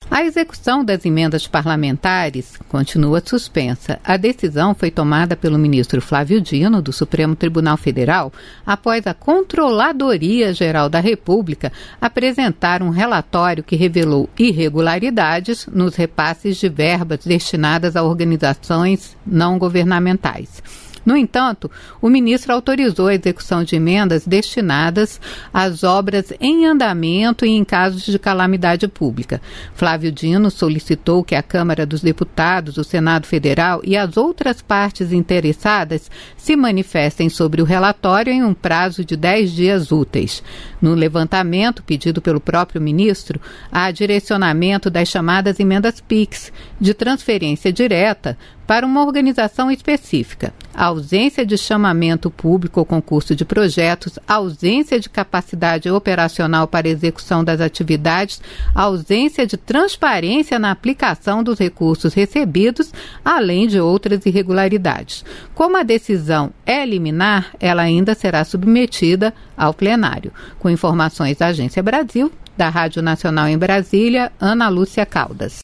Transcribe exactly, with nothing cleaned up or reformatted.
A execução das emendas parlamentares continua suspensa. A decisão foi tomada pelo ministro Flávio Dino, do Supremo Tribunal Federal, após a Controladoria Geral da República apresentar um relatório que revelou irregularidades nos repasses de verbas destinadas a organizações não governamentais. No entanto, o ministro autorizou a execução de emendas destinadas às obras em andamento e em casos de calamidade pública. Flávio Dino solicitou que a Câmara dos Deputados, o Senado Federal e as outras partes interessadas se manifestem sobre o relatório em um prazo de dez dias úteis. No levantamento pedido pelo próprio ministro, há direcionamento das chamadas emendas PIX, de transferência direta, para uma organização específica. A ausência de chamamento público ou concurso de projetos, a ausência de capacidade operacional para execução das atividades, a ausência de transparência na aplicação dos recursos recebidos, além de outras irregularidades. Como a decisão é liminar, ela ainda será submetida ao plenário. Com informações da Agência Brasil, da Rádio Nacional em Brasília, Ana Lúcia Caldas.